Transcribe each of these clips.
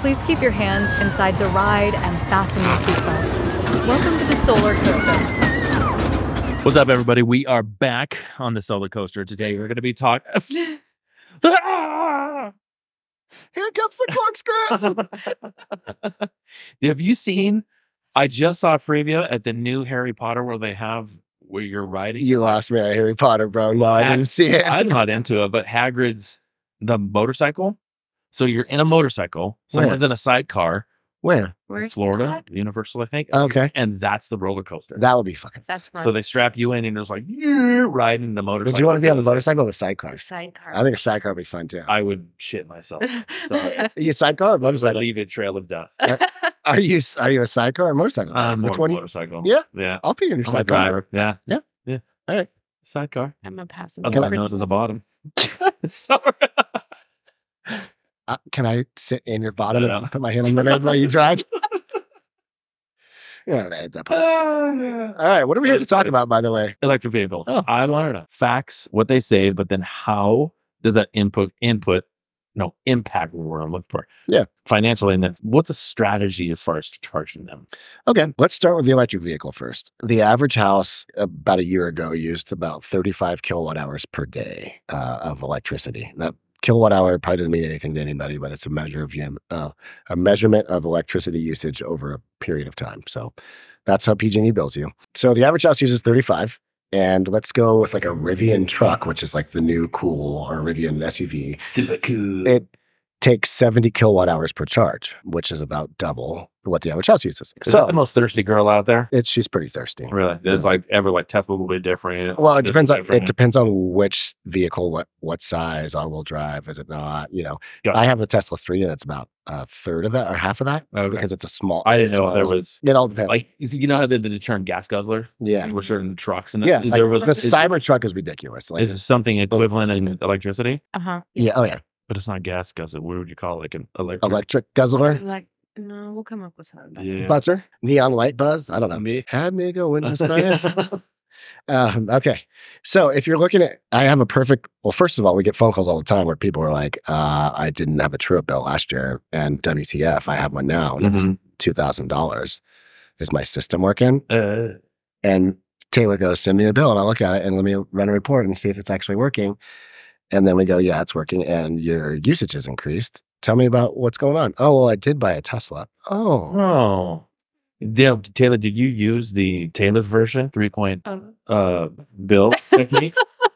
Please keep your hands inside the ride and fasten your seatbelt. Welcome to the Solar Coaster. What's up, everybody? We are back on the Solar Coaster. Today we're going to be talking... Here comes the corkscrew. Have you seen... I just saw a preview at the new Harry Potter where you're riding. You lost me at Harry Potter, bro. No, I didn't see it. I'm not into it, but Hagrid's the motorcycle. So you're in a motorcycle. Someone's in a sidecar. Where? Where's Florida, Universal, I think. Okay. And that's the roller coaster. That would be fucking. That's fun. So they strap you in and it's like, you're riding the motorcycle. Do you want to be on the motorcycle or the sidecar? Sidecar. I think a sidecar would be fun too. I would shit myself. Sorry. You sidecar or I motorcycle? leave a trail of dust. Are you a sidecar or motorcycle? Which Which one? Motorcycle. Yeah? Yeah. I'll be in your I'm a sidecar. driver. Yeah. Yeah. Yeah. All right. Sidecar. I'm a passenger. Okay, my nose is the bottom. Sorry. Can I sit in your bottom No. and put my hand on the lid while you drive? Yeah, edit that part. All right. What are we here to talk about, by the way? Electric vehicle. Oh. I want to know facts, what they say, but then how does that impact what I'm looking for? Yeah. Financially, and then what's a strategy as far as charging them? Okay, let's start with the electric vehicle first. The average house about a year ago used about 35 kilowatt hours per day of electricity. That kilowatt hour probably doesn't mean anything to anybody, but it's a measurement of electricity usage over a period of time. So that's how PG&E bills you. So the average house uses 35. And let's go with like a Rivian truck, which is like the new cool, or Rivian SUV. It takes 70 kilowatt hours per charge, which is about double what the average house uses. Is that the most thirsty girl out there? She's pretty thirsty. Really? There's Tesla will be different. Well, it depends on which vehicle, what size, all-wheel drive, is it not? I have the Tesla 3 and it's about a third of that or half of that because it's a small. I didn't know if there was. It all depends. How they did the term gas guzzler? Yeah. With certain trucks and the Cybertruck is ridiculous. Is it something equivalent in electricity? Yeah. Oh yeah. But it's not gas guzzler. What would you call it? Like an electric guzzler? No, we'll come up with something. Yeah. Buzzer? Neon light buzz? I don't know. Had me going just like okay. So if you're looking at, first of all, we get phone calls all the time where people are like, I didn't have a true-up bill last year and WTF, I have one now and it's $2,000. Is my system working? And Taylor goes, send me a bill and I'll look at it and let me run a report and see if it's actually working. And then we go, yeah, it's working and your usage has increased. Tell me about what's going on. Oh, well, I did buy a Tesla. Oh. Yeah, Taylor, did you use the Taylor's version 3-point bill technique?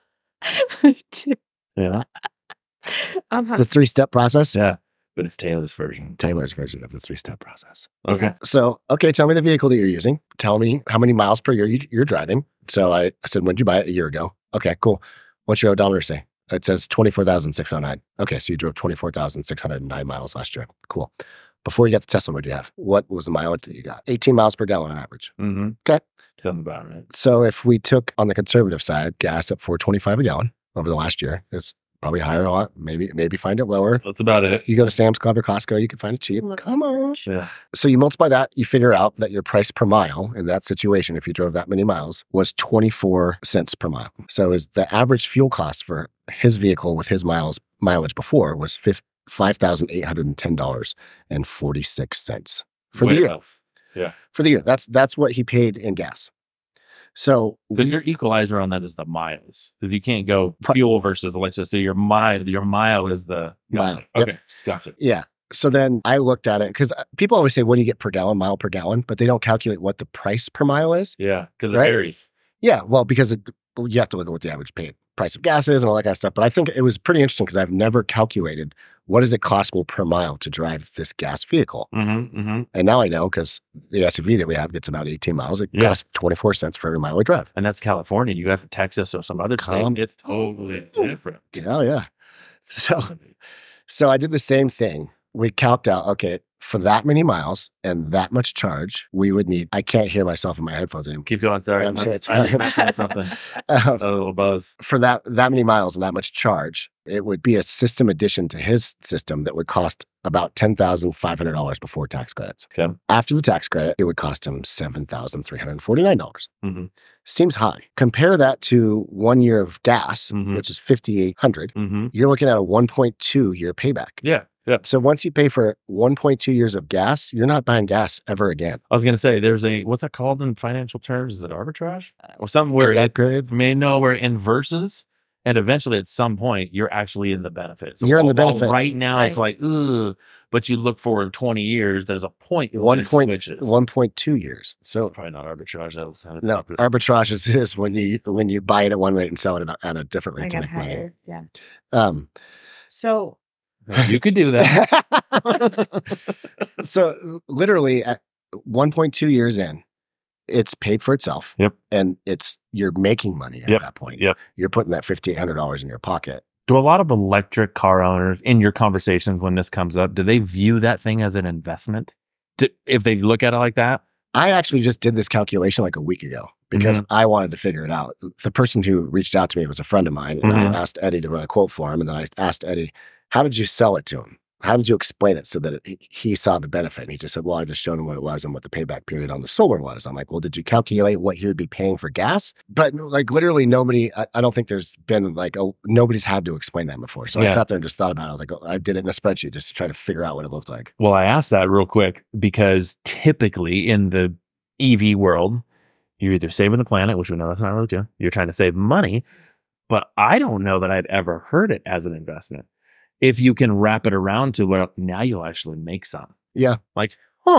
Yeah. The 3-step process? Yeah, but it's Taylor's version. Taylor's version of the 3-step process. Okay. So, tell me the vehicle that you're using. Tell me how many miles per year you're driving. So I said, when did you buy it? A year ago. Okay, cool. What's your odometer say? It says 24,609. Okay, so you drove 24,609 miles last year. Cool. Before you got the Tesla, what did you have? What was the mileage that you got? 18 miles per gallon on average. Mm-hmm. Okay. Sounds about right. So if we took, on the conservative side, gas at $4.25 a gallon over the last year, it's probably higher a lot. Maybe find it lower. That's about it. You go to Sam's Club or Costco, you can find it cheap. Come on. Yeah. So you multiply that, you figure out that your price per mile in that situation, if you drove that many miles, was 24 cents per mile. So is the average fuel cost for his vehicle with his mileage before was $5,810.46 for the year. Else? Yeah. For the year. That's what he paid in gas. So because your equalizer on that is the miles, because you can't go fuel versus electricity. So your mile is the mile. Okay, yep. Gotcha. Yeah. So then I looked at it because people always say, what do you get per gallon, mile per gallon? But they don't calculate what the price per mile is. Yeah, because it varies. Yeah, well, because you have to look at what the average price of gas is and all that kind of stuff. But I think it was pretty interesting because I've never calculated what does it cost me per mile to drive this gas vehicle. Mm-hmm, mm-hmm. And now I know because the SUV that we have gets about 18 miles. It costs 24 cents for every mile we drive. And that's California. You have Texas or some other state. It's totally different. Oh, yeah. So I did the same thing. We calced out, okay, for that many miles and that much charge, we would need, I can't hear myself in my headphones anymore. Keep going, sorry. I'm sure it's fine. something. A little buzz. For that many miles and that much charge, it would be a system addition to his system that would cost about $10,500 before tax credits. Okay. After the tax credit, it would cost him $7,349. Mm-hmm. Seems high. Compare that to 1 year of gas, which is $5,800. Mm-hmm. You're looking at a 1.2 year payback. Yeah. So once you pay for 1.2 years of gas, you're not buying gas ever again. I was going to say, there's what's that called in financial terms? Is it arbitrage? Or something where That period. where it inverses, and eventually at some point, you're actually in the benefit. So You're in the while benefit. Right now, it's like, ugh, but you look forward 20 years, there's a point when it switches. 1.2 years. So Probably not arbitrage. no, arbitrage is when you buy it at one rate and sell it at a different rate I to got make money. higher. Yeah. So You could do that. so literally at 1.2 years in, it's paid for itself. Yep. And you're making money at that point. Yep. You're putting that $5,800 in your pocket. Do a lot of electric car owners, in your conversations when this comes up, do they view that thing as an investment? If they look at it like that? I actually just did this calculation like a week ago because I wanted to figure it out. The person who reached out to me was a friend of mine, and I asked Eddie to run a quote for him. And then I asked Eddie, how did you sell it to him? How did you explain it so that he saw the benefit? And he just said, well, I just showed him what it was and what the payback period on the solar was. I'm like, well, did you calculate what he would be paying for gas? But like literally nobody, I don't think there's been like, nobody's had to explain that before. So I sat there and just thought about it. I was like, I did it in a spreadsheet just to try to figure out what it looked like. Well, I asked that real quick because typically in the EV world, you're either saving the planet, which we know that's not really true. You're trying to save money, but I don't know that I've ever heard it as an investment. If you can wrap it around to where now you'll actually make some. Yeah. Like,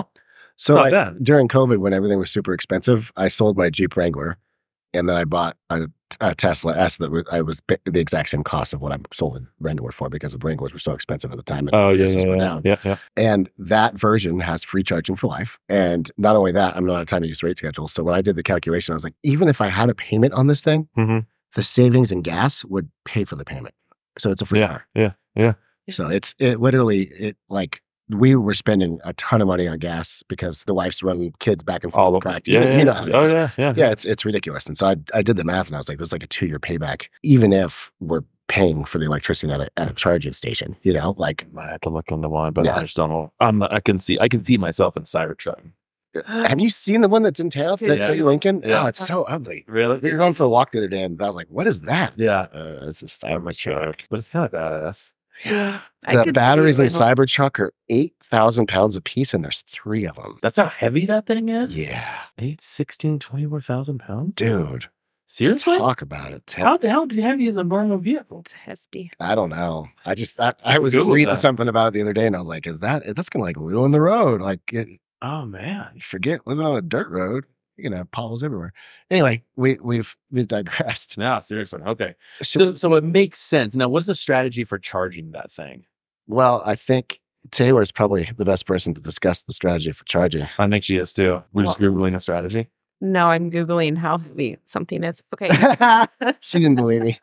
So not bad. during COVID, when everything was super expensive, I sold my Jeep Wrangler and then I bought a Tesla S that I was the exact same cost of what I sold the Wrangler for because the Wranglers were so expensive at the time. And Yeah. And that version has free charging for life. And not only that, I'm not on a time to use rate schedule. So when I did the calculation, I was like, even if I had a payment on this thing, the savings in gas would pay for the payment. So it's a free car. Yeah. So it literally we were spending a ton of money on gas because the wife's running kids back and forth to practice. You know how it is. Yeah, it's ridiculous. And so I did the math and I was like, this is like a 2-year payback, even if we're paying for the electricity at a charging station, like I have to look into one, but Yeah. I just don't know. I can see myself in Cybertruck. have you seen the one that's in town? That's in Lincoln? Yeah. Oh, it's so ugly. Really? We were going for a walk the other day and I was like, what is that? Yeah. It's a Cybertruck. But it's kind of badass. Yeah. The batteries in Cybertruck are 8,000 pounds a piece and there's 3 of them. That's how heavy that thing is? Yeah. 8, 16, 24,000 pounds? Dude. Seriously? Talk about it. How heavy is a normal vehicle? It's hefty. I don't know. I was Google reading that. something about it the other day and I was like, that's going to like ruin the road. Like Oh, man. you forget living on a dirt road. You're going to have potholes everywhere. Anyway, we've digressed. No, seriously. Okay. So it makes sense. Now, what's the strategy for charging that thing? Well, I think Taylor is probably the best person to discuss the strategy for charging. I think she is too. We're just Googling a strategy. No, I'm Googling how heavy something is. Okay. She didn't believe me.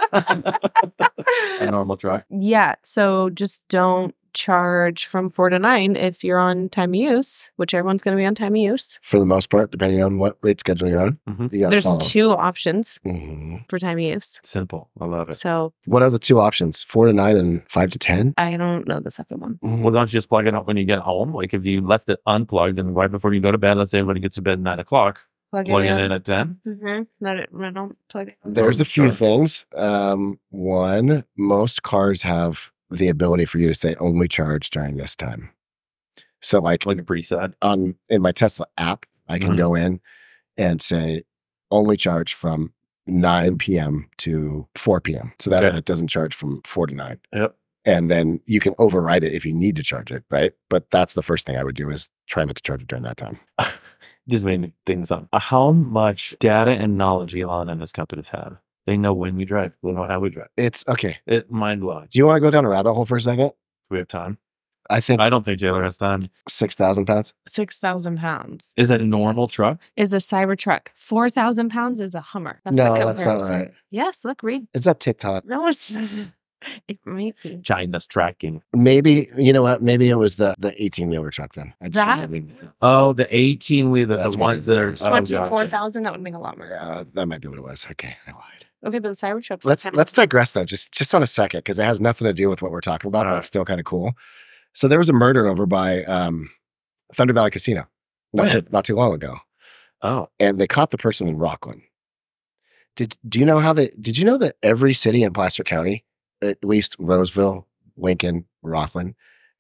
A normal truck. Yeah. So just don't charge from 4 to 9 if you're on time of use, which everyone's going to be on time of use. For the most part, depending on what rate schedule you're on. Mhm. You gotta There's follow. 2 options Mhm. for time of use. Simple. I love it. So What are the 2 options? 4 to 9 and 5 to 10? I don't know the second one. Well, don't you just plug it up when you get home? Like if you left it unplugged and right before you go to bed, let's say everybody gets to bed at 9 o'clock, plug it in at 10. Mm-hmm. I don't plug it in. There's a few Sure. things. One, most cars have the ability for you to say only charge during this time. So like Like a preset. in my Tesla app, I can Mhm. go in and say only charge from 9 p.m. to 4 p.m. So that Okay. it doesn't charge from 4 to 9. Yep. And then you can override it if you need to charge it, right? But that's the first thing I would do is try not to charge it during that time. Just made me think something. How much data and knowledge Elon and his companies have? They know when we drive. They know how we drive. It's okay. It mind blowing. Do you want to go down a rabbit hole for a second? We have time. I think I don't think Taylor has time. 6,000 pounds. 6,000 pounds Is it a normal truck? is a Cybertruck. 4,000 pounds is a Hummer. That's No, the that's not comparison. right. Yes, look, read. Is that TikTok? No, it's it might be. China's tracking. Maybe, you know what? Maybe it was the 18-wheeler truck then. I just That- remember. Oh, the 18 wheeler, That's the what ones it that are. is. Oh, gotcha. 24,000. That would make a lot more. That might be what it was. Okay, I lied. Okay, but the Cybertruck's Let's digress though, just on a second, because it has nothing to do with what we're talking about, but Alright. it's still kind of cool. So there was a murder over by Thunder Valley Casino not too long ago, Oh, and they caught the person in Rockland. Did you know that every city in Placer County, at least Roseville, Lincoln, Rockland,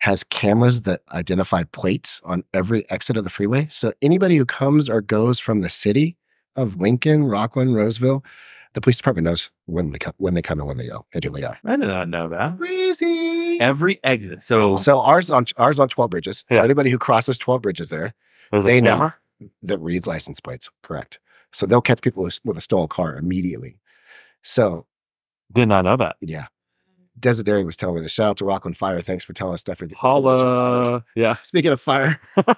has cameras that identify plates on every exit of the freeway. So anybody who comes or goes from the city of Lincoln, Rockland, Roseville, the police department knows when they come and when they go and who they are. I did not know that. Crazy. Every exit. So So ours on 12 bridges. So Yeah. anybody who crosses 12 bridges there, there's a they know camera? that reads license plates. Correct. So they'll catch people with a stolen car immediately. So Did not know that. yeah. Desideri was telling me this. Shout out to Rockland Fire. Thanks for telling us stuff. Holla. Yeah. Speaking of fire.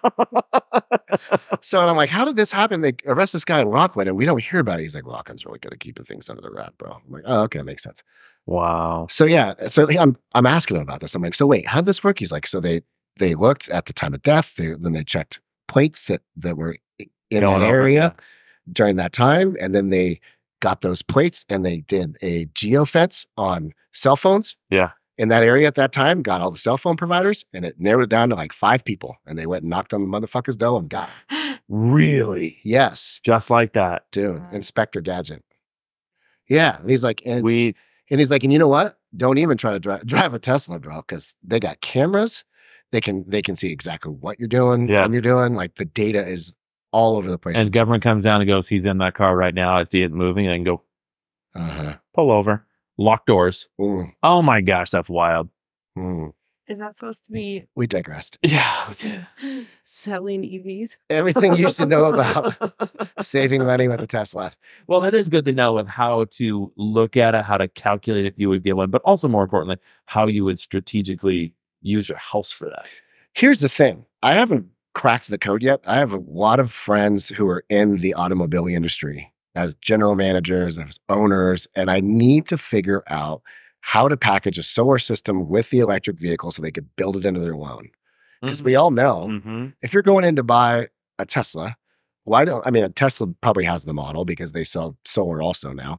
So I'm like, how did this happen? They arrest this guy in Rockland and we don't hear about it. He's like, Rockland's really good at keeping things under the wrap, bro. I'm like, oh, okay, makes sense. Wow. So yeah, so I'm asking him about this. I'm like, so wait, how did this work? He's like, so they looked at the time of death. Then they checked plates that were in Going that over, area during that time, and then they got those plates and they did a geofence on cell phones. Yeah. In that area at that time, got all the cell phone providers, and it narrowed it down to like 5 people, and they went and knocked on the motherfucker's door and got it. Really? Yes, Just like that. dude, Inspector Gadget. Yeah, and he's like, and We he's like, and you know what? Don't even try to drive a Tesla, bro, because they got cameras. They can see exactly what you're doing, Yeah. when you're doing. Like the data is all over the place. and government comes down and goes, he's in that car right now. I see it moving. And go Uh-huh. pull over. Lock doors. Mm, Oh my gosh, that's wild. mm. Is that supposed to be We digressed. Yeah. selling EVs? Everything you should know about saving money with a Tesla. Well, that is good to know of how to look at it, how to calculate if you would get one, but also more importantly, how you would strategically use your house for that. Here's the thing. I haven't cracked the code yet. I have a lot of friends who are in the automobile industry as general managers, as owners, and I need to figure out how to package a solar system with the electric vehicle so they could build it into their loan. Because we all know Mm-hmm. if you're going in to buy a Tesla, a Tesla probably has the model because they sell solar also now.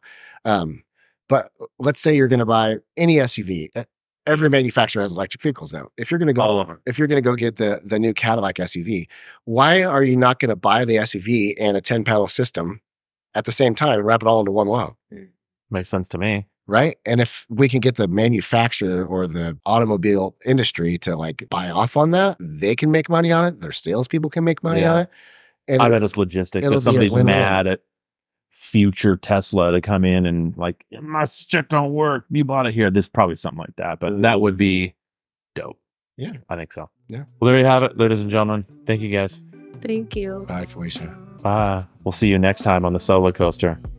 But let's say you're going to buy any SUV. Every manufacturer has electric vehicles now. If you're going to go, All of them. if you're going to go get the new Cadillac SUV, why are you not going to buy the SUV and a 10-panel system at the same time and wrap it all into one loan? Makes sense to me. Right. And if we can get the manufacturer or the automobile industry to like buy off on that, they can make money on it. Their salespeople can make money Yeah. on it. And I bet it's logistics. it'll If be a somebody's win-win. mad at future Tesla to come in and like, my shit don't work. You bought it here. There's probably something like that, but that would be dope. Yeah. I think so. Yeah. Well, there you have it, ladies and gentlemen. Thank you guys. Thank you. Bye, Felicia. Bye. We'll see you next time on the Solar Coaster.